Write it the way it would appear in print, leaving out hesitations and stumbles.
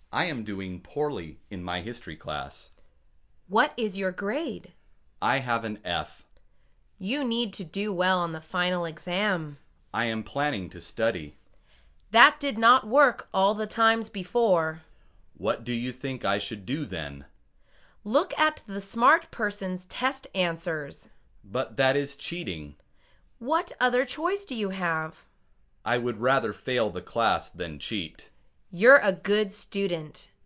I am doing poorly in my history class. What is your grade? I have an F. You need to do well on the final exam. I am planning to study. That did not work all the times before. What do you think I should do then? Look at the smart person's test answers. But that is cheating. What other choice do you have? I would rather fail the class than cheat. You're a good student.